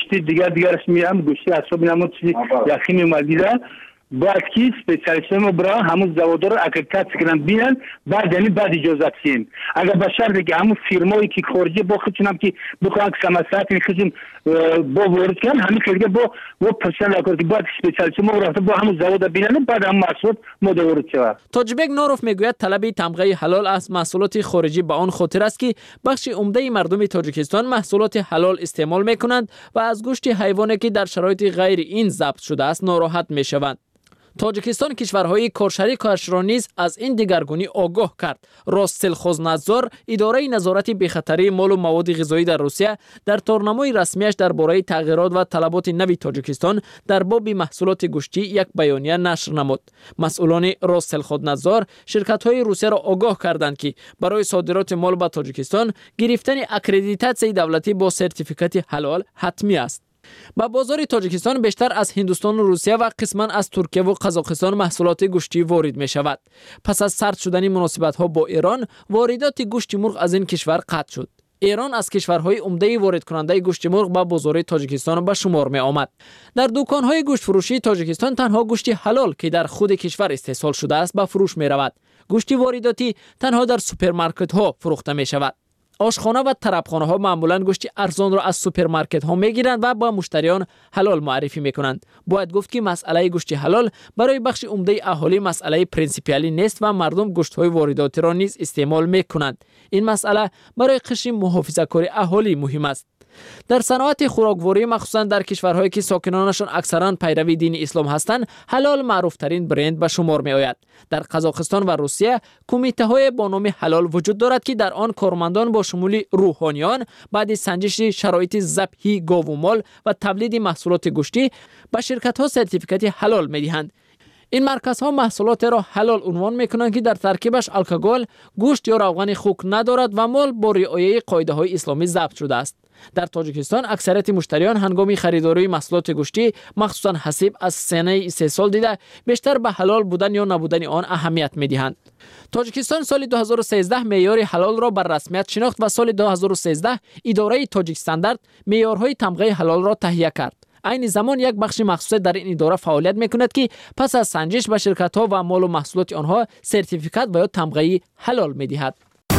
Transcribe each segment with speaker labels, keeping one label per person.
Speaker 1: گوشتی دیگرش میام گوشتی اصلا نمون چیزی یخی میمدیده باید که سپیشالیست ما برای همون زوادار رو اکرکات کنن بینن بعد یعنی بعد اجازت سین اگر به شرطی که همون فیرمایی که خارجی با خودشون که بخوان که سمسات این خودشون با وارد کنن همین که با پرسنل اکر که بعد سپیشالیست ما رفته با همون زواد بینن بعد هم محصولات وارد شود.
Speaker 2: تاجبک نوروف میگوید طلب تمغه حلال از محصولات خارجی به آن خاطر است که بخش عمده مردم تاجیکستان محصولات حلال استعمال میکنند و از گوشت حیوانی که در شرایط غیر این ضبط شده است ناراحت میشوند. تاجیکستان کشورهای کارشریکش را نیز از این دگرگونی آگاه کرد. روسسلخوزنادزور، اداره نظارت بی‌خطری مال و مواد غذایی در روسیه، در تورنمای رسمیش درباره تغییرات و طلبات نو تاجیکستان در باب محصولات گوشتی یک بیانیه نشر نمود. مسئولان روسسلخوزنادزور شرکت‌های روسیه را آگاه کردند که برای صادرات مال به تاجیکستان گرفتن اکریدیتاسیون دولتی با سرتیفیکات حلال حتمی است. با بازار تاجیکستان بیشتر از هندوستان و روسیه و قسما از ترکیه و قزاقستان محصولات گوشتی وارد می شود. پس از سرد شدن مناسبت ها با ایران، واردات گوشت مرغ از این کشور قطع شد. ایران از کشورهای عمده وارد کننده گوشت مرغ به بازار تاجیکستان به شمار می آمد. در دکانهای گوشت فروشی تاجیکستان تنها گوشت حلال که در خود کشور استحصال شده است به فروش می رود. گوشت وارداتی تنها در سوپرمارکت ها فروخته می شود. آشخانه و طربخانه ها معمولا گوشت ارزان را از سوپرمارکت ها میگیرند و با مشتریان حلال معرفی میکنند. باید گفت که مسئله گوشت حلال برای بخش عمده اهالی مسئله پرینسیپیالی نیست و مردم گوشت های وارداتی را نیز استعمال میکنند. این مسئله برای قشر محافظه‌کار اهالی مهم است. در صنعت خوراکواری مخصوصا در کشورهایی که ساکنانشان اکثرا پیروی دین اسلام هستند حلال معروف ترین برند به شمار می آید. در قزاقستان و روسیه کمیته های با نام حلال وجود دارد که در آن کارمندان با شمول روحانیان بعد سنجش شرایط ذبح گاو و مال و تولید محصولات گوشتی به شرکت ها سرتیفیکات حلال می دهند. این مرکز ها محصولات را حلال عنوان میکنند که در ترکیبش الکل، گوشت یا روغن خوک ندارد و مال با رعایت قاعده های اسلامی ضبط شده است. در تاجیکستان اکثریت مشتریان هنگام خریداری محصولات گوشتی مخصوصا حسب از سنه استحصال دیده بیشتر به حلال بودن یا نبودن آن اهمیت میدهند. تاجیکستان سال 2013 معیار حلال را بر رسمیت شناخت و سال 2013 اداره تاجیک استاندارد معیارهای تمغه حلال را تهیه کرد. این زمان یک بخش مخصوص در این اداره فعالیت میکند که پس از سنجش به شرکت ها و مال و محصولات آنها سرتیفیکات و یا تمغه حلال میدهد.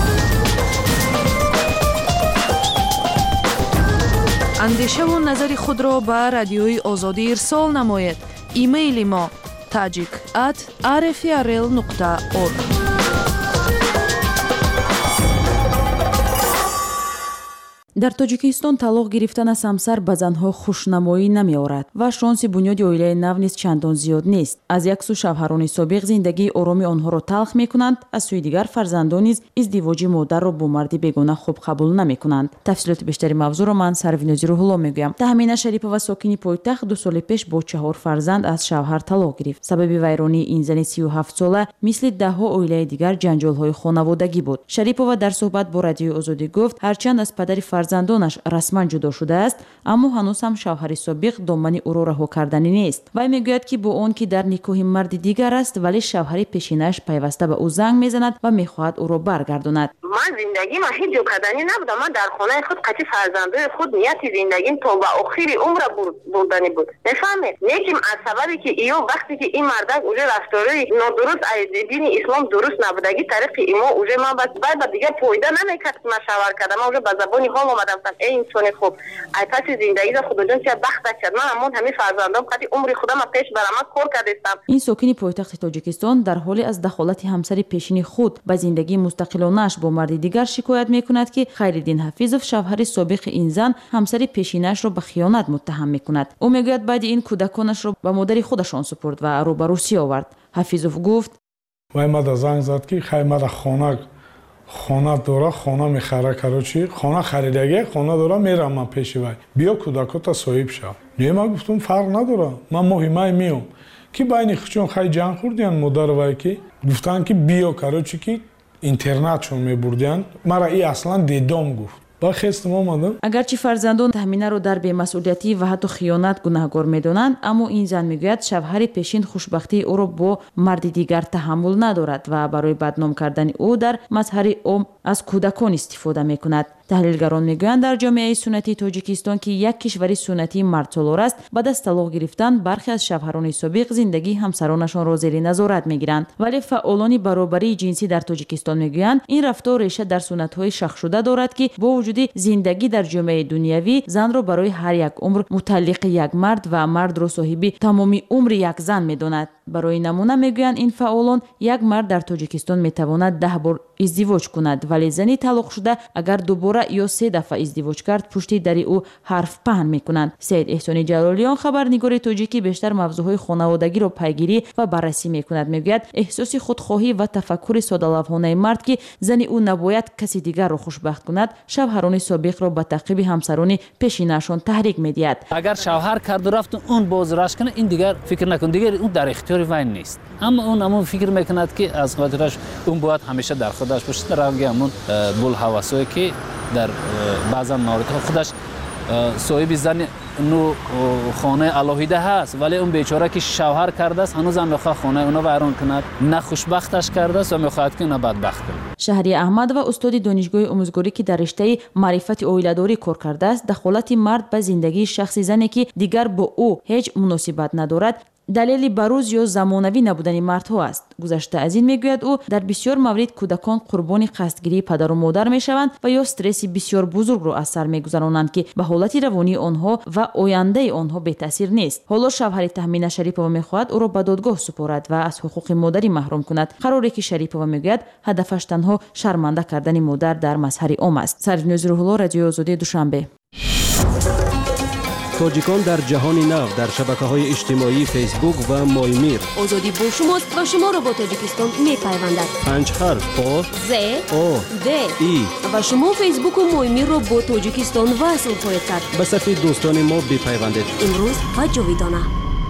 Speaker 3: اندیشه و نظر خود را به رادیوی آزادی ارسال نماید. ایمیل ما tajik@rfrl.org. дар тоҷикистон талоқ гирифтан аз ҳамсар ба занҳо хушнамоӣ намеорад ва шонси бунёди оилаи нав низ чандон зиёд нест. аз як сӯ шавҳарони собиқ зиндагии ороми онҳоро талх мекунанд, аз сӯи дигар фарзандон низ издивоҷи модарро бо марди бегона хуб қабул намекунанд. тафсилоти бештари мавзӯъро ман Сарвинози Рӯҳулло мегӯям. Таҳмина Шарипова сокини пойтахт 2 соли пеш бо 4 фарзанд аз шавҳар талоқ гирифт. сабаби вайронии ин зани 37 сола мисли даҳҳо оилаи дигар ҷанҷолҳои хонаводагӣ буд. Шарипова дар суҳбат бо радиои Озодӣ гуфт ҳарчанд аз падари фарзандонаш расман ҷудо шудааст, аммо ҳанӯз ҳам шавҳари собиқ домани ӯро раҳо карданӣ нест. Вай мегӯяд ки бо он ки дар никоҳи марди дигар аст, вале шавҳари пешинааш пайваста ба ӯ занг мезанад ва мехоҳад ӯро баргардонад.
Speaker 4: من زندگی ما هیچ جو کردنی نبودم. من در خانه خود قطعی فرزندای خود نیت زندگی تا به آخر عمر بردنی بود. نفهمید؟ لیکن از سببی که ایو وقتی که این مردک اوجه رفتاری نادرست از دین اسلام درست نبودگی طریق ایما اوجه من بعد دیگه پویده نمیکرد که من شوهر کردم. اوجه به زبانی حال اومدم گفتم ای انسان خوب ای پس زندگی را خدا جان چه بخت کرد. من همون همین فرزندام قطعی عمر خودم پیش برام کار کردم.
Speaker 3: این ساکن پایتخت تاجیکستان در حال از دخالت همسر پیشین خود به زندگی مستقلانه‌اش با مرد دیگر شکایت میکند که خیرالدین حفیظов شوهر سابق این زن همسر پیشینش را به خیانت متهم میکند. او میگوید بعد این کودکانش را به مادر خودشان سپرد و رو به روسیه آورد. حفیظов گفت
Speaker 5: وای ماده زنگ زد که خیلی ماده خانه داره، خانه میخره کروچی، خانه خریدگی، خانه داره میرم من پیش وای. بیا کودکات صاحب شو. نه من گفتم فرق نداره. من مهمه میام. کی بین خودشون خیلی جنگ خوردن مادر وای کی گفتن که بیا کروچی کی اینترنت چون میبردن. مرا ای اصلا دیدم گفت. ба хестам омадам.
Speaker 3: агарчи фарзандон таҳминаро дар бемасъулиятӣ ва ҳатто хиёнат гунаҳгор медонанд, аммо ин зан мегӯяд шавҳари пешин хушбахтии ӯро бо марди дигар таҳаммул надорад ва барои бадном кардани ӯ дар мазҳари ом аз кӯдакон истифода мекунад. таҳлилгарон мегӯянд дар ҷомеаи суннатии тоҷикистон ки як кишвари суннатии мардсолор аст, баъд аз талоқ гирифтан бархе аз шавҳарони собиқ зиндагии ҳамсаронашонро зери назорат мегиранд, вале фаъолони баробарии ҷинсӣ дар тоҷикистон мегӯянд ин рафтор реша дар суннатҳои шахшуда дорад ки бо вуҷуди зиндагӣ дар ҷомеаи дунявӣ занро барои ҳар як умр муталлиқи як мард ва мардро соҳиби тамоми умри як зан медонад. барои намуна мегӯянд ин фаъолон як мард дар тоҷикистон метавонад 10 бор издивоҷ кунад, вале зани талоқшуда агар дубора ё 3 дафъа издивоҷ кард, пушти дари ӯ ҳарф паҳн мекунанд. саид эҳсони ҷалолиён, хабарнигори тоҷикӣ, бештар мавзӯъҳои хонаводагиро пайгирӣ ва баррасӣ мекунад. мегӯяд эҳсоси худхоҳӣ ва тафаккури содалавҳонаи мард ки зани ӯ набояд каси дигарро хушбахт кунад, шавҳарони собиқро ба таъқиби ҳамсарони пешинаашон таҳрик медиҳад.
Speaker 6: агар шавҳар карду рафт он боз рашк кунад, ин дигар фикр накун, дигар он дар ихтиёри вай нест. аммо он амон фикр мекунад ки аз хотираш он бояд ҳамеша дар худаш бошад, равги амон булҳавасое ки дар баъзан мавридҳо худаш соҳиби зани ну хонаи алоҳида ҳаст, вале он бечора ки шавҳар кардааст, ҳанӯзам мехоҳад хонаи уно вайрон кунад, на хушбахташ кардааст ва мехоҳад ки уна бадбахт кунад.
Speaker 3: шаҳрия аҳмадова, устоди донишгоҳи омӯзгорӣ ки дар риштаи маърифати оиладорӣ кор кардааст, дахолати мард ба зиндагии шахси зане ки дигар бо ӯ ҳеҷ муносибат надорад, далели барӯз ё замонавӣ набудани мардҳо аст. гузашта аз ин мегӯяд ӯ дар бисёр маврид кӯдакон қурбони қасдгирии падару модар мешаванд ва ё стресси бисёр бузургро аз сар мегузаронанд ки ба ҳолати равонии онҳо ва ояндаи онҳо бетаъсир нест. ҳоло шавҳари Таҳмина Шарипова мехоҳад ӯро ба додгоҳ супорад ва аз ҳуқуқи модарӣ маҳрум кунад, қароре ки Шарипова мегӯяд ҳадафаш танҳо шарманда кардани модар дар мазҳари ом аст. Сарвиноз Рӯҳулло, Радиои Озодӣ, Душанбе.
Speaker 7: тоҷикон дар ҷаҳони нав дар шабакаҳои иҷтимоӣ фейсбук ва Моймир.
Speaker 8: озодӣ бо шумост ва шуморо бо Тоҷикистон мепайвандад.
Speaker 7: 5 ҳарф о
Speaker 8: з
Speaker 7: о
Speaker 8: д
Speaker 7: и
Speaker 8: ва шумо фейсбуку Моймирро бо Тоҷикистон васл хоҳед кард.
Speaker 7: ба сафи дӯстони мо бипайвандед.
Speaker 8: имрӯз ва ҷовидона.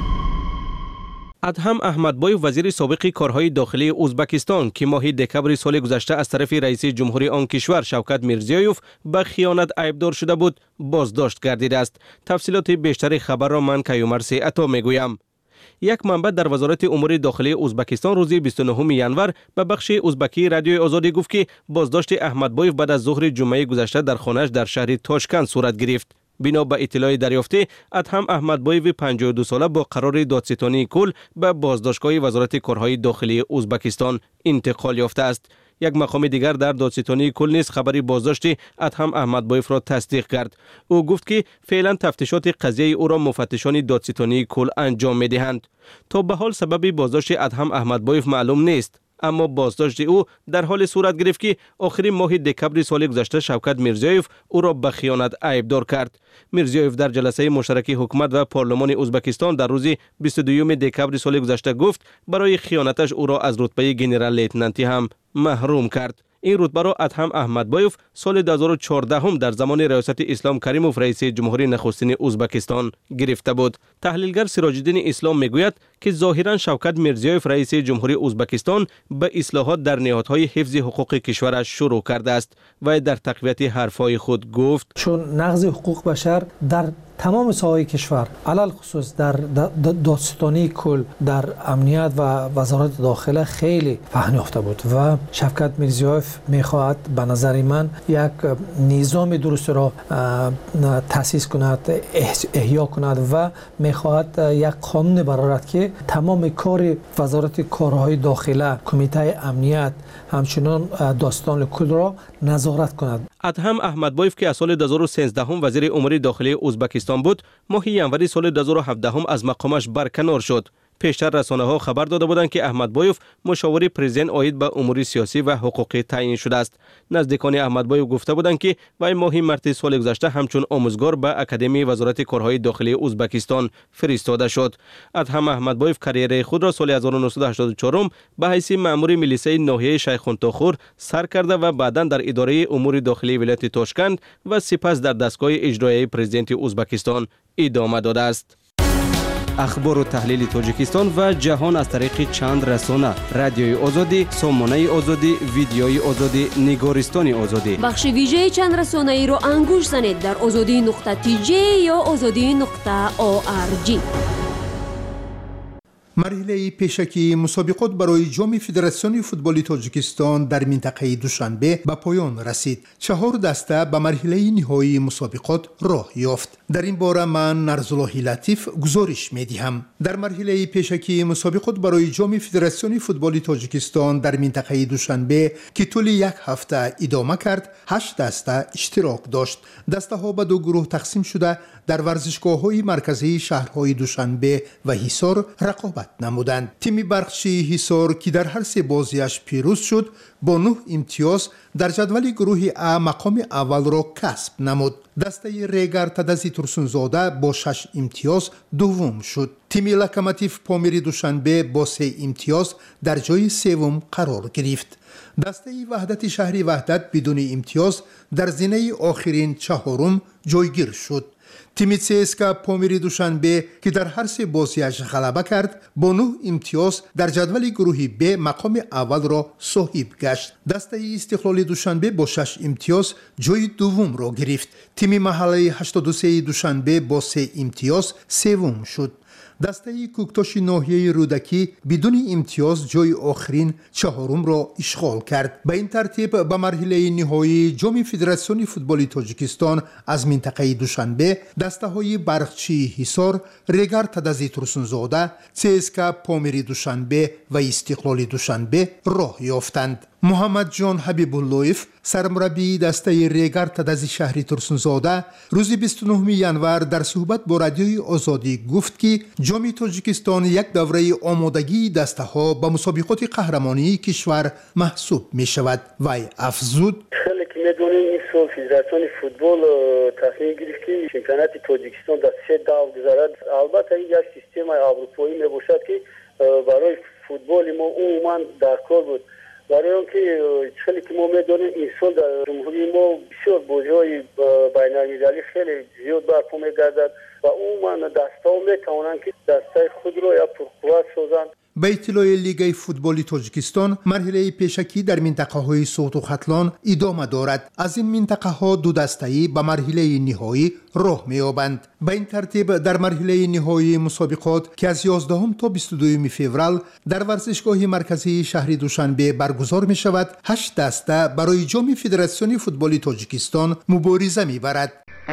Speaker 7: адҳам аҳмадбоев, вазири собиқи корҳои дохилии Узбекистон, ки моҳи декабри соли гузашта аз тарафи раиси ҷумҳури он кишвар Шавкат Мирзиёев ба хиёнат айбдор шуда буд, боздошт гардидааст. тафсилоти бештари хабарро ман Каюмарси Ато мегӯям. як манбаъ дар вазорати умури дохилии Узбекистон рӯзи 29 январ ба бахши узбакии Радиои Озодӣ гуфт ки боздошти Аҳмадбоев баъд аз зуҳри ҷумъаи гузашта дар хонааш дар шаҳри Тошканд сурат гирифт. бино ба иттилои дарёфтӣ, Адҳам Аҳмадбоеви 52 сола бо қарори додситонии кул ба боздоштгоҳи вазорати корҳои дохилии Узбекистон интиқол ёфтааст. як мақоми дигар дар додситонии кул низ хабари боздошти Адҳам Аҳмадбоевро тасдиқ кард. ӯ гуфт ки феълан тафтишоти қазияи ӯро муфаттишони додситонии кул анҷом медиҳанд. то ба ҳол сабаби боздошти Адҳам Аҳмадбоев маълум нест. аммо боздошти ӯ дар ҳоли сурат гирифт ки охири моҳи декабри соли гузашта Шавкат Мирзиёев ӯро ба хиёнат айбдор кард. Мирзиёев дар ҷаласаи муштаракии ҳукумат ва парлумони Узбекистон дар рӯзи 22 декабри соли гузашта гуфт барои хиёнаташ ӯро аз рутбаи генерал-лейтенантӣ ҳам маҳрум кард. ин рутбаро Адҳам Аҳмадбоев соли 2014 дар замони раёсати Ислом Каримов раиси ҷумҳури нахустини Узбекистон гирифта буд. таҳлилгар Сироҷиддини Ислом мегӯяд ки зоҳиран Шавкат Мирзиёев раиси ҷумҳури Узбекистон ба ислоҳот дар ниҳодҳои ҳифзи ҳуқуқи кишвараш шурӯъ кардааст. вай дар тақвияти ҳарфҳои худ гуфт:
Speaker 9: чун нағзи ҳуқуқ башар дар тамоми соҳаи кишвар, алал хусус дар додситонии кул, дар амният ва вазорати дохила хеле паҳн ёфта буд ва Шавкат Мирзиёев мехоҳад ба назари ман як низоми дурустро таъсис кунад, эҳё кунад ва мехоҳад як қонуне барорад ки тамоми кори вазорати корҳои дохила, кумитаи амният, ҳамчунон додситони кулро назорат кунад.
Speaker 7: Адҳам Аҳмадбоев ки аз соли 2013 вазири умури дохилии Узбекистон буд, моҳи январи соли 2017 аз мақомаш барканор шуд. пештар расонаҳо хабар дода буданд ки Аҳмадбоев мушовири президент оид ба умури сиёсӣ ва ҳуқуқӣ таъин шудааст. наздикони Аҳмадбоев гуфта буданд ки вай моҳи марти соли гузашта ҳамчун омӯзгор ба Академияи вазорати корҳои дохилии Узбекистон фиристода шуд. Адҳам Аҳмадбоев карьераи худро соли 1984 ба ҳайси маъмури милисияи ноҳияи Шайхунтохур сар карда ва баъдан дар идораи умури дохилии вилояти Тошканд ва сипас дар дастгоҳи иҷроияи президенти Узбекистон идома додааст. اخبار و تحلیل تاجیکستان و جهان از طریق چند رسانه: رادیوی آزادی، سامانه آزادی، ویدیوی آزادی، نگارستان آزادی.
Speaker 8: بخش ویژه چند رسانه‌ای را انگوش زنید در azadi.tj یا azadi.org.
Speaker 10: مرحله پیشکی مسابقات برای جام فدراسیون فوتبال تاجیکستان در منطقه دوشنبه به پایان رسید. 4 دسته به مرحله نهایی مسابقات راه یافت. در این باره من نرزالله لطیف گزارش می‌دهم. در مرحله پیشکی مسابقات برای جام فدراسیون فوتبال تاجیکستان در منطقه دوشنبه که طول یک هفته ادامه کرد، 8 دسته اشتراک داشت. دسته ها به 2 گروه تقسیم شده در ورزشگاه‌های مرکزی شهرهای دوشنبه و حصار رقابت نمودند. تیم برقچی حصار که در هر 3 بازیش پیروز شد با 9 امتیاز در جدول گروه A مقام اول را کسب نمود. دسته ریگر تدزی ترسونزاده با 6 امتیاز دوم شد. تیم لوکوموتیو پامیری دوشنبه با 3 امتیاز در جای سوم قرار گرفت. دسته وحدت شهری وحدت بدون امتیاز در زینه آخرین 4م جایگیر شد. تیم CSKA پامیری دوشنبه که در هر 3 بازیش غلبه کرد با 9 امتیاز در جدول گروه B مقام اول را صاحب گشت. دسته استقلال دوشنبه با 6 امتیاز جای دوم را گرفت. تیم محله 83 دوشنبه با 3 امتیاز سوم شد. دسته کوکتاش ناحیه رودکی بدون امتیاز جای آخرین 4م را اشغال کرد. به این ترتیب به مرحله نهایی جام فدراسیون فوتبال تاجیکستان از منطقه دوشنبه دسته های برقچی حصار، ریگر تدزی ترسونزاده، CSKA پامیری دوشنبه و استقلال دوشنبه راه یافتند. محمد جان حبیب اللهیف سرمربی دسته ریگر تدزی شهری ترسونزاده روز 29 ینور در صحبت با رادیوی آزادی گفت که جام تاجیکستان یک دوره آمادگی دسته ها به مسابقات قهرمانی کشور محسوب می شود. وی افزود:
Speaker 11: خیلی که میدونیم این سال فدراسیون فوتبال تصمیم گرفت که چمپیونات تاجیکستان در 3 دور گذارد. البته این یک سیستم اروپایی می باشد که برای فوتبال ما عموما در کار بود. برای آنکه خیلی که ما میدونیم این سال در جمهوری ما بسیار بازی‌های بین‌المللی خیلی زیاد برپا می‌گردد و عموما دست‌ها می‌توانند که دسته خود را یا پرقوت سازند.
Speaker 10: به اطلاع لیگ فوتبال تاجیکستان مرحله پیشکی در منطقه های صوت و ختلان ادامه دارد. از این منطقه ها 2 دسته‌ای به مرحله نهایی راه می‌یابند. به این ترتیب در مرحله نهایی مسابقات که از 11 تا 22 فوریه در ورزشگاه مرکزی شهر دوشنبه برگزار می شود، 8 دسته برای جام فدراسیون فوتبال تاجیکستان مبارزه می‌برد.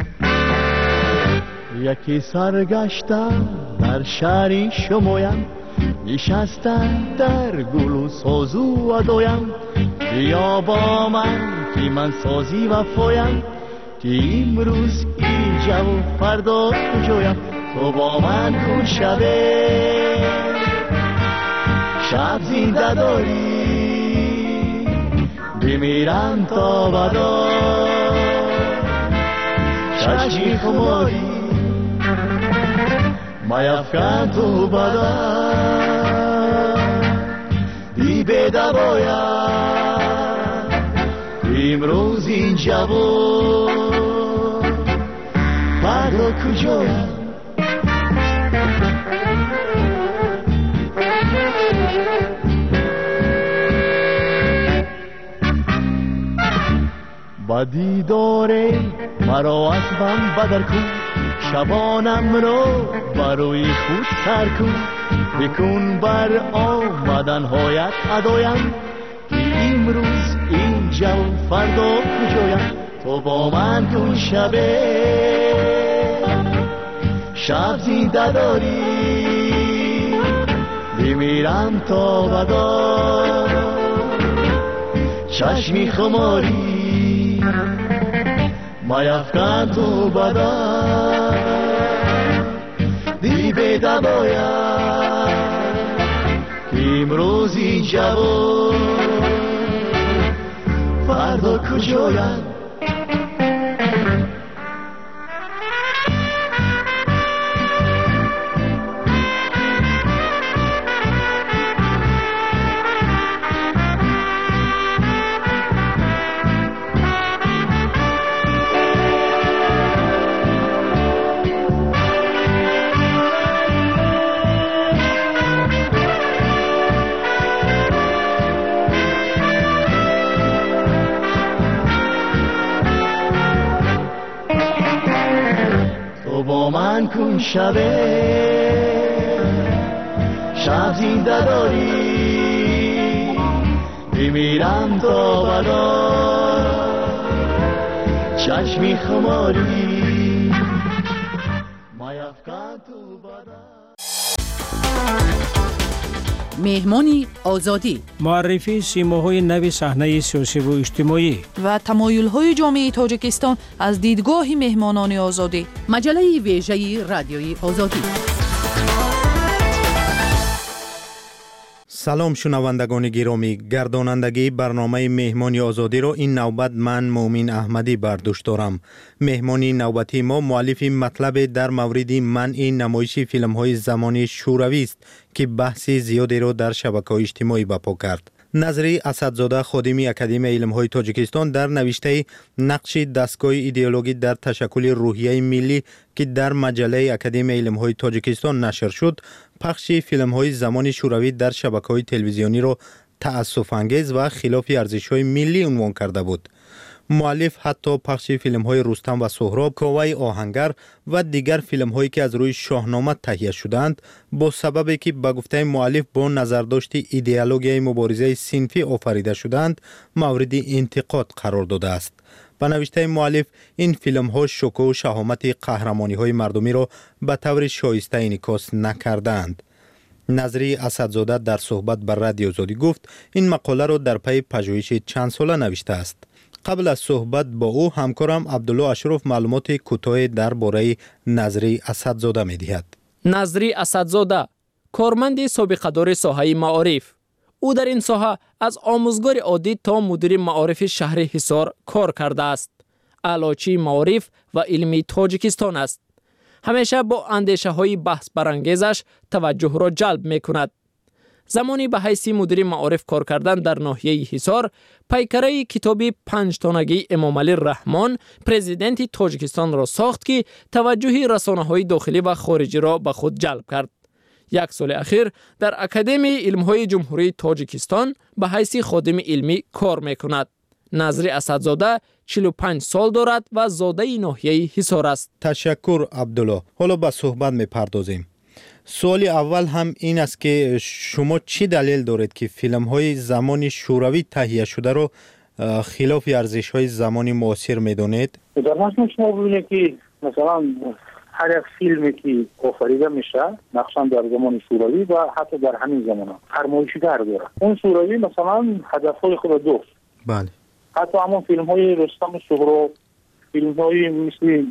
Speaker 12: یکی سرگشتم در شهری شمایم، نشستم در گل و سازو و دویم، بیا با من که من سازی وفایم، که امروز اینجا و فردا کجایم، تو با من کن شبه شب زنده داری، بمیرم تا بدا چشمی خماری، میفکن تو بدا دی بده باید امروز اینجا و فردا کجایم. با دیدار مرا از من بدر کن، شبانم رو برای خود سر کن، بکن بر آمدن هایت ادایم، که امروز اینجا و فردا کجایم، تو با من کن شبه شب زنده داری، بمیرم تا بدا چشمی خماری، میفکن تو بدا دی بده باید که امروز اینجا و فردا کجایم. کن شبه شب زنده داری بمیرم تا بدا چشمی خماری مایفکن تو بدا.
Speaker 13: مهمانی آزادی،
Speaker 14: معرفی سیماهای نو صحنه سیاسی و اجتماعی
Speaker 13: و تمایل‌های جامعه تاجیکستان از دیدگاه مهمانان آزادی. مجله ویژه رادیوی آزادی.
Speaker 15: سلام شنوندگان گرامی، گردانندگی برنامه مهمانی آزادی را این نوبت من مومن احمدی بر دوش دارم. مهمانی نوبتی ما مؤلف مطلب در مورد منع نمایش فیلم های زمانی شوروی است که بحث زیادی را در شبکه‌های اجتماعی برپا کرد. نظری اسدزاده خادم اکادمی علم های تاجیکستان در نوشته نقش دستگاه ایدئولوژی در تشکل روحیه ملی که در مجله اکادمی علم های تاجیکستان نشر شد، پخش فیلم های زمان شوروی در شبکه های تلویزیونی را تأسف انگیز و خلاف ارزش های ملی عنوان کرده بود. مؤلف حتی پخش فیلم های رستم و سهراب، کاوه آهنگر و دیگر فیلم هایی که از روی شاهنامه تهیه شدند با سببی که به گفته مؤلف با نظرداشت ایدئولوژی مبارزه صنفی آفریده شدند مورد انتقاد قرار داده است. به نوشته مؤلف این فیلم ها شکوه و شهامت قهرمانی های مردمی را به طور شایسته انعکاس نکردند. نظری اسدزاده در صحبت بر رادیو آزادی گفت این مقاله را در پی پژوهش چند ساله نوشته است. قبل از صحبت با او همکارم عبدالله اشرف معلومات کوتاه درباره نظری اسدزاده می‌دهد.
Speaker 2: نظری اسدزاده کارمند سابقه‌دار ساحه معارف. او در این ساحه از آموزگار عادی تا مدیر معارف شهر حصار کار کرده است. اعلاچی معارف و علمی تاجیکستان است. همیشه با اندیشه های بحث برانگیزش توجه را جلب می کند. زمانی به حیث مدیر معارف کار کردن در ناحیه حصار، پیکره کتاب 5 تانگی امام علی رحمان پرزیدنت تاجیکستان را ساخت که توجه رسانه‌های داخلی و خارجی را به خود جلب کرد. یک سال اخیر در اکادمی علم‌های جمهوری تاجیکستان به حیث خادم علمی کار می‌کند. نظری اسدزاده 45 سال دارد و زاده ناحیه حصار است.
Speaker 15: تشکر عبدالله. حالا به صحبت می‌پردازیم. سوال اول هم این است که شما چی دلیل دارید که فیلم های زمان شوروی تهیه شده رو خلاف ارزش های زمان معاصر میدونید؟
Speaker 1: در مثلا شما ببینید که مثلا هر یک فیلمی که آفریده میشه مخصوصا در زمان شوروی و حتی در همین زمان فرمایشگر داره. اون شوروی مثلا هدفهای خود داشت.
Speaker 15: بله.
Speaker 1: حتی همون فیلم های رستم و سهراب، فیلم های مثل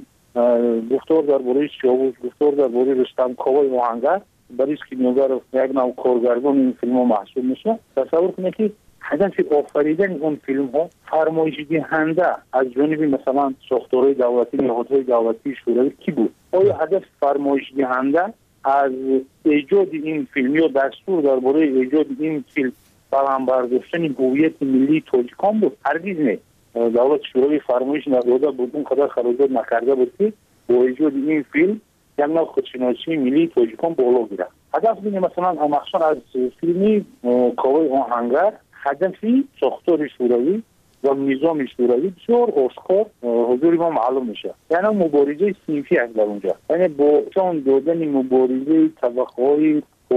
Speaker 1: گفتار درباره سیاوش، گفتار درباره رستم، کاوه آهنگر، برای که نیوگر یک نوع کارگردان این فیلم ها محسوب میشه. تصور کنید که هدف آفریدن اون فیلم ها فرمایش دهنده از جانب مثلا ساختارهای دولتی، نهادهای دولتی شوروی کی بود؟ آیا هدف فرمایش دهنده از ایجاد این فیلم یا دستور درباره ایجاد این فیلم برام برداشتن هویت ملی تاجیکان بود؟ هرگز نه. دولت شوروی فرمایش نداده بود، اون قدر خراجات نکرده بود که با ایجاد این فیلم یک نوع خودشناسی ملی تاجیکان بالا گیره. هدف بینه مثلا مخصوصا از فیلمی کاوه آهنگر هدفی ساختار شوروی و نظام شوروی بسیار آشکار حضور ما معلوم میشه. یعنی مبارزه صنفی است در اونجا، یعنی با چون دادن مبارزه طبقه‌های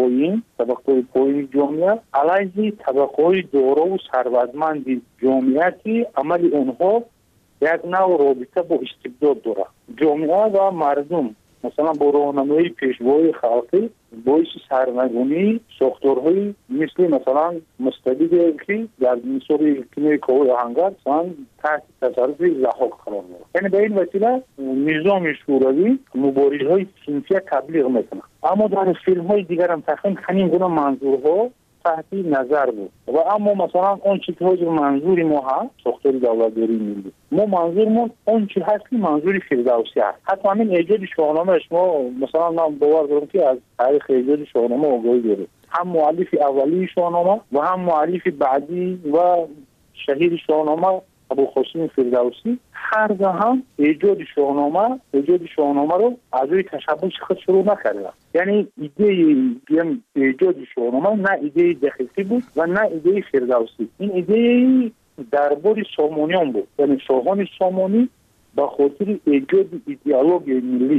Speaker 1: پایین جامعه علیه طبقه‌های دارا و ثروتمند جامعه که عمل اونها یک نوع رابطه با استبداد داره. جامعه و مردم مثلا با راهنمایی پیشوای خلقی باعث سرنگونی ساختارهای مثل مثلا مستبد که در مثال کلمه کاوه آهنگر تحت تصرف ضحاک قرار داره. یعنی به این وسیله نظام شوروی مبارزهای صنفی تبلیغ میکنه. اما در فیلم های دیگر هم تقریبا همین گونه منظورها تحت نظر بود و اما مثلا اون چیزی که منظوری ما هست ساختار دولتداری ملی، ما منظورمون اون چیزی هست که منظوری فردوسی هست. حتی همین ایجاد شاهنامه شما مثلا من باور دارم که از تاریخ ایجاد شاهنامه آگاهی داره، هم مؤلف اولی شاهنامه و هم مؤلف بعدی و شهیر شاهنامه ابوالقاسم فردوسی هر دو هم ایجاد شاهنامه رو از روی تشبه خود شروع نکردن. یعنی ایده ایجاد شاهنامه نه ایده دقیقی بود و نه ایده فردوسی. این ایده درباره سامانیان بود، یعنی شاهان سامانی با خاطر ایجاد ایدئولوژی ملی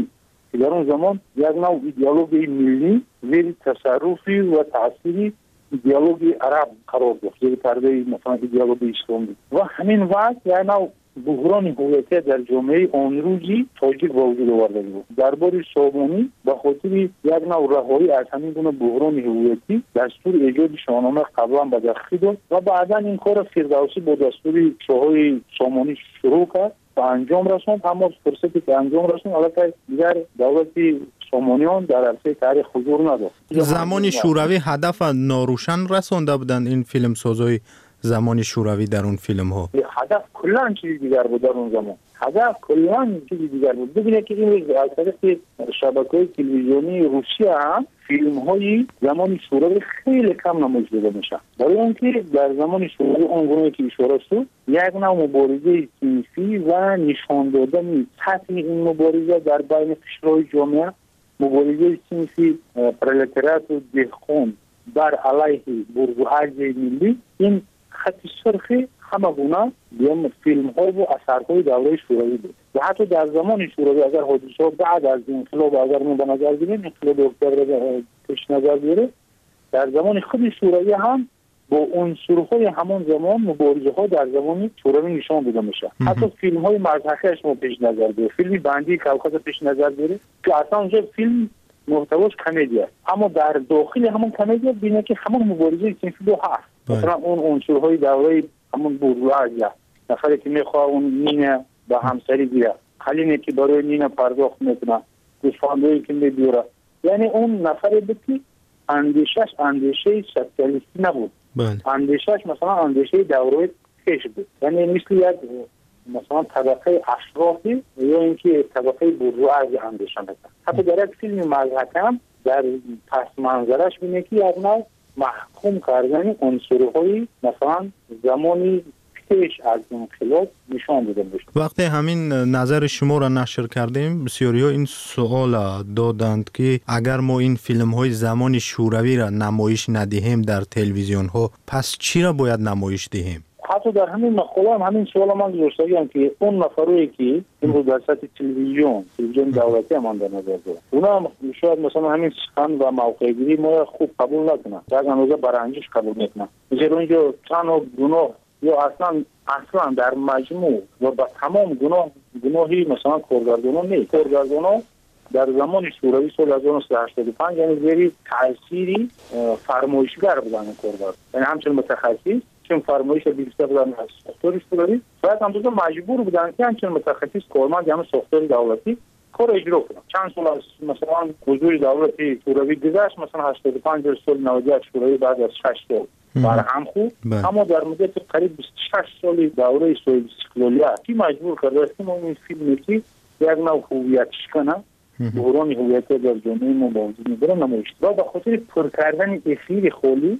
Speaker 1: که در اون زمان یک نوع ایدئولوژی ملی زیر تصرفی و تأثیری ایدئولوژی عرب قرار گرفت، زیر پرده مثلا ایدئولوژی اسلامی و همین وقت یک نوع بحران هویتی در جامعه آن روزی تاجیک به وجود آورده بود. درباره سامانی به خاطر یک نوع رهایی از همین گونه بحران هویتی دستور ایجاد شاهنامه قبلا به دست داد و بعدا این کار فردوسی با دستور شاههای سامانی شروع کرد و انجام رسوند. اما فرصتی که انجام رسوند البته دیگر دولت سامانیان در عرصه تاریخ حضور نداشت.
Speaker 15: زمان شوروی هدف ناروشن رسانده بودند این فیلم سازای زمان شوروی در اون فیلم ها.
Speaker 1: هدف کلا چیز دیگر بود در اون زمان. هدف کلا چیز دیگر بود. ببینید که این از طریق شبکه‌های تلویزیونی روسیه هم فیلم های زمان شوروی خیلی کم نمایش داده میشه. برای اینکه در زمان شوروی اون گونه که اشاره شد یک نوع مبارزه سیاسی و نشان دادن سطح این مبارزه در بین قشرهای جامعه، مبارزه سیاسی پرولتاریات و دهقان بر علیه بورژوازی ملی، این خط سرخی همه گونه فیلم ها و اثرهای دوره شوروی بود. و حتی در زمان شوروی اگر حادثه بعد از انقلاب اگر ما به نظر بگیریم، انقلاب اکتبر پیش نظر بیاره، در زمان خود شوروی هم با عنصرهای همان زمان مبارزه ها در زمان شوروی نشان داده میشه. حتی فیلم های مضحکه ما پیش نظر بیاره، فیلم بندی کاوکاز پیش نظر بیاره که اصلا اونجا فیلم محتواش کمدی است، اما در داخل همون کمدی ببینید که همون مبارزه سیاسی دو هست. مثلا اون عنصرهای دوره همون بورژوازی، نفری که میخواه اون نینه با همسری گیره، خلینه که برای نینه پرداخت میکنه، گوسفندایی که میبیوره، یعنی اون نفری بود که اندیشش اندیشه سوسیالیستی نبود. اندیشش مثلا اندیشه دوره پیش بود، یعنی مثل یک مثلا طبقه اشرافی یا اینکه طبقه بورژوازی اندیشه میکنه. حتی در یک فیلم مضحکم در پس منظرش بینه که یک نوع محکوم کردن عنصرهای مثلا زمانی پیش از انقلاب نشان داده میشه.
Speaker 15: وقتی همین نظر شما را نشر کردیم، بسیاری ها این سوال دادند که اگر ما این فیلم های زمان شوروی را نمایش ندهیم در تلویزیون ها، پس چی را باید نمایش دهیم؟
Speaker 1: حتی در همین مقاله هم همین سوال من گذاشتم که اون نفرایی که امروز در سطح تلویزیون دولتی هم در نظر دارن، اونا شاید مثلا همین سخن و موقع گیری ما خوب قبول نکنن، در اندازه برانگیز قبول میکنن. مثلا اونجا تنها گناه یا اصلا در مجموع و با تمام گناهی مثلا کارگردانان نیست. کارگردانان در زمان شوروی سال 1985 یعنی زیر تأثیری فرمایشگر بودن کارگردان، یعنی همچنین متخصص چون فرمایش بیشتر بودن از ساختار شوروی، باید هم مجبور بودن که همچنین متخصص کارمند یعنی ساختار دولتی کار اجرا کنن. چند سال از مثلا حضور دولتی شوروی گذشت، مثلا 85 سال 98 شوروی بعد از 6 سال برهم خود، اما در مدت قریب 26 سال دوره سوئد استقلالیت کی مجبور کرده است که ما این فیلمی که یک نوع هویت شکنه، بحران هویتی در جامعه ما با وجود میبره نمایش و به خاطر پر کردن اثیر خالی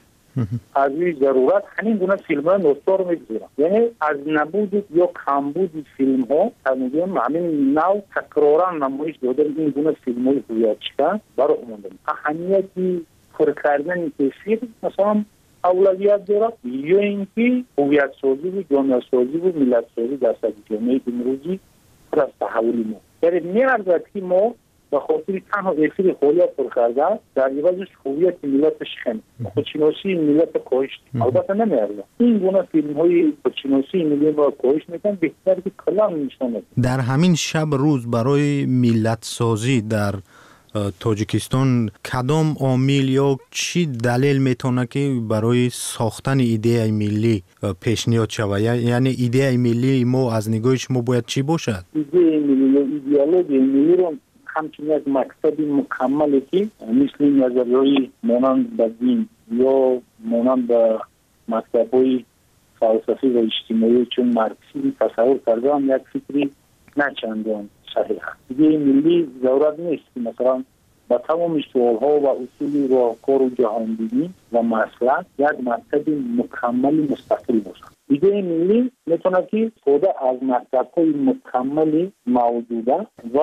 Speaker 1: از این ضرورت همین گونه فیلم ها نوستار میگذارن. یعنی از نبود یا کمبود فیلم ها همین نوع تکرارا نمایش داده این گونه فیلم های هویت شکن برای عموم اهمیتی پر کردن اثیر مثلا اولویت داره یا اینکه هویت سازی و جامعه سازی و ملت سازی در سطح جامعه امروزی پر از تحولی ما. یعنی می‌ارزد که ما به خاطر تنها اثیر خالی پر کرده در عوضش هویت ملت شکن خودشناسی ملت کاهش البته نمی‌ارزد. این گونه فیلم‌های خودشناسی ملی را کاهش می‌کنن، بهتر که کلام نشانه.
Speaker 15: در همین شب روز برای ملت سازی در تاجیکستان کدام عامل یا چی دلیل میتونه که برای ساختن ایده ملی پیشنهاد شود؟ یعنی ایده ملی ما از نگاه شما باید چی باشد؟
Speaker 1: ایده ملی یا ایدئولوژی ملی رو همچنین یک مکتب مکملی که مثل نظریه‌های مانند به دین یا مانند به مکتب‌های فلسفی و اجتماعی چون مارکسیسم تصور کردن یک فکری نچندان صحیح. ایده ملی ضرورت نیست که مثلا با تمام سوالها و اصول راهکار و جهانبینی و مسلک یک مکتب مکمل مستقل باشه. ایده ملی میتونه که خود از مکتب‌های مکمل موجوده و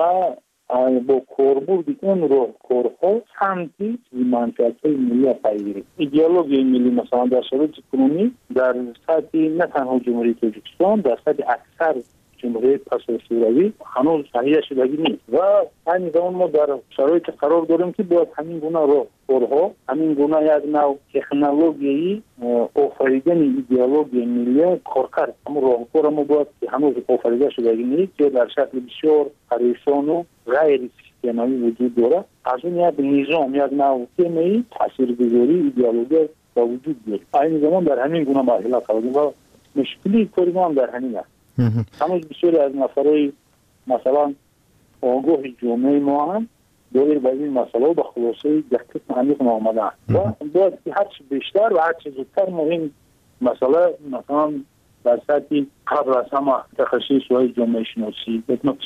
Speaker 1: با کاربرد اون راهکارها سمتی منفعت‌های ملی پیگیری. ایدئولوژی ملی مثلا در شرایط کنونی در سطح نه تنها جمهوری تاجیکستان، در سطح اکثر جمهوری پس از شوروی هنوز تهیه شدگی نیست و همین زمان ما در شرایط قرار داریم که باید همین گونه راهکارها، همین گونه یک نوع تکنولوژی آفریدن ایدئولوژی ملی کار کرد. اما راهکار ما باید که هنوز آفریده شدگی نیست که در شکل بسیار پریشان و غیر سیستمی وجود دارد. از اون یک نظام، یک نوع سیستمی تاثیرگذاری ایدئولوژی با وجود دارد. این زمان در همین گونه مرحله قرار داریم و مشکلی کاری ما هم در همین است. هنوز بسیاری از نفرای مثلا آگاه جامعه ما هم داریر به این مسئله به خلاصه دقیق عمیق نامده و باید که هرچی بیشتر و هرچی زودتر ما این مسئله مثلا در سطح قبل از همه تخصص های جامعه شناسی،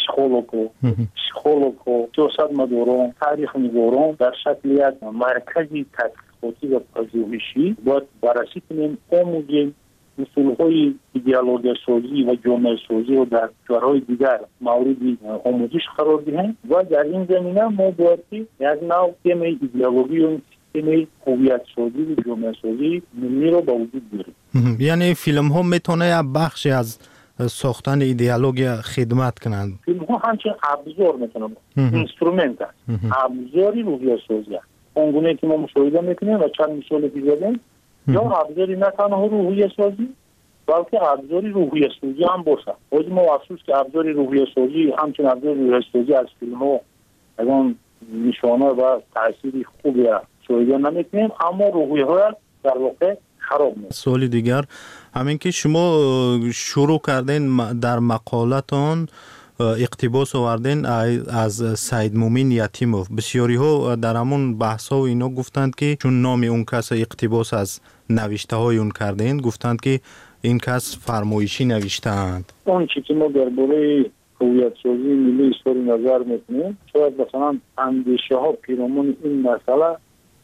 Speaker 1: پسیکولوگ و سیاست مداران، تاریخ نگاران در شکل یک مرکزی تحقیقاتی و پژوهشی باید بررسی کنیم، آموزیم اصولهای ایدئولوژی سازی و جامعه سازی و در کشورهای دیگر مورد آموزش قرار دهیم و در این زمینه ما باید یک نوع سیستم ایدئولوژی و سیستم هویت سازی و جامعه سازی ملی را به وجود بیاریم.
Speaker 15: یعنی فیلم ها میتونه یک بخشی از ساختن ایدئولوژی خدمت کنند.
Speaker 1: فیلم ها همچنین ابزار میتونه اینسترومنت است، ابزاری روحیه سازی است. اونگونه که ما مشاهده میکنیم و چند مثال دیدیم یا ابزاری نه تنها روحیه سازی بلکه ابزاری روحیه سازی هم باشه. خود ما افسوس که ابزاری روحیه سازی همچنین ابزاری روحیه سازی از فیلم ها اون نشانه و تأثیری خوبی شاهده نمیکنیم، اما روحیه ها در واقع خراب میشه.
Speaker 15: سوال دیگر همین که شما شروع کردین در مقالتان اقتباس آوردین از سید مومن یتیموف. بسیاری ها در همون بحث ها و اینا گفتند که چون نام اون کس اقتباس از نوشته های اون کردین، گفتند که این کس فرمایشی نوشتند.
Speaker 1: اون چیزی که ما درباره هویت سازی ملی اظهار نظر میکنیم، شاید مثلا اندیشه ها پیرامون این مسئله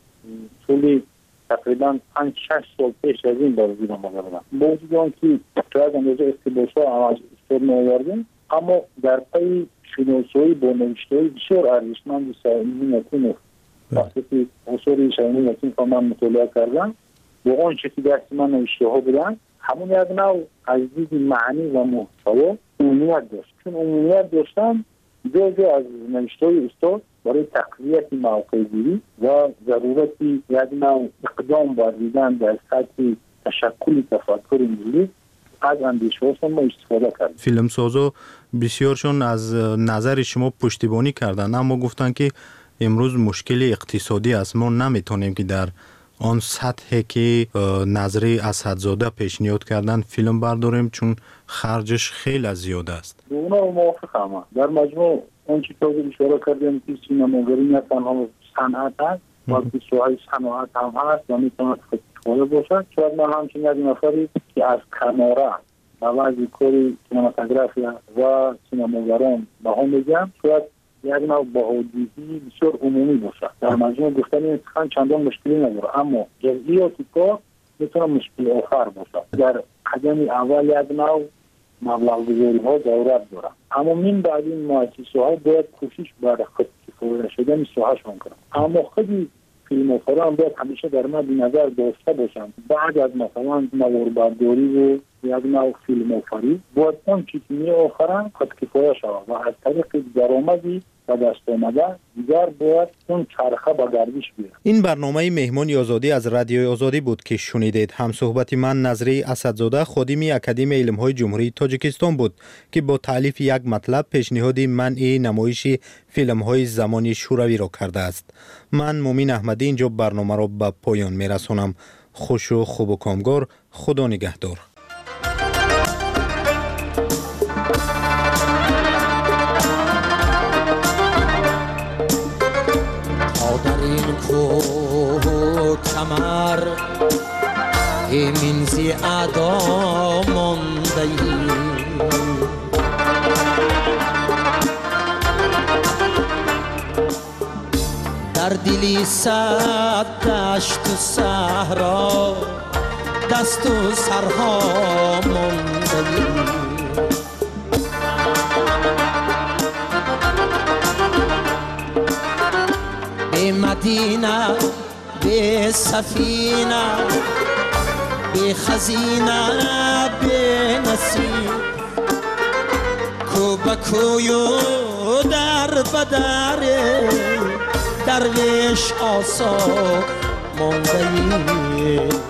Speaker 1: طول تقریبا 5-6 سال پیش از این در وجود آمده بودند. با وجود آنکه شاید اندازه اقتباس ها از اظهار نآوردیم، اما در پی شناسایی با نوشته‌های بسیار ارزشمند سعیدین یتیموف وقتی که اثر سعیدین یتیموف را من مطالعه کردم با آنچه که دست من نوشته‌ها بودن، همون یک نوع از دید معنی و محتوا عمومیت داشت. چون عمومیت داشتن جا از نوشته‌های استاد برای تقویت موقع‌گیری و ضرورتی یک نوع اقدام بردیدن در سطح تشکل تفکر ملی از اندیشه ها ما استفاده کردیم.
Speaker 15: فیلم سازا بسیارشون از نظر شما پشتیبانی کردن، اما گفتن که امروز مشکل اقتصادی است، ما نمیتونیم که در آن سطحی که نظری اسدزاده پیشنهاد کردن فیلم برداریم چون خرجش خیلی زیاد است.
Speaker 1: اونا موافقم. در مجموع اون چیزی که اشاره کردیم که سینماگری نه تنها صنعت است بلکه سوهای صنعت هم هست و میتونه خودکفایه باشد. شاید من همچنین یک نفری که از کناره موازی کاری سینماتوگرافیا و سینماگران به هم میگم، شاید یک نوع بهادیزی بسیار عمومی باشد. در مجموع گفتن این سخن چندان مشکلی نداره، اما جزئیات کار میتونه مشکل آخر باشد. در قدم اول یک نوع مبلغ گذاری ها ضرورت دارد، اما من بعد این مؤسسه ها باید کوشش برای خودکفایه شدن ساحه‌شون کنند. اما خیلی فیلم‌آفران باید همیشه در مد نظر داشته باشند بعد از مثلا نواربرداری و یک نوع فیلم‌آفری باید اون چیزی که می‌آفرند خودکفایه شود و از طریق درآمدی و دست آمده دیگر باید اون چرخه به گردش بیاد.
Speaker 15: این برنامه مهمان آزادی از رادیوی آزادی بود که شنیدید. هم صحبت من نظری اسدزاده خادم اکادمی علم‌های جمهوری تاجیکستان بود که با تالیف یک مطلب پیشنهاد منع نمایش فیلم‌های زمانی شوروی را کرده است. من مومن احمدی اینجا برنامه را به پایان می‌رسانم. خوش و خوب و کامگار. خدا نگهدار.
Speaker 16: کمر همین زیادا مانده ای در دلی صد دشت و صحرا دست و سرها مانده ای به مدینه به سفینه به خزینه به نصیب کو بکوی و در بدر درویش آسا مانده